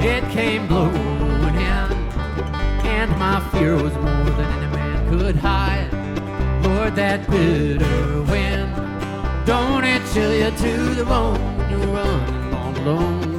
it came blowing in, and my fear was more than any man could hide. Lord, that bitter wind, don't it chill you to the bone when you're running all alone?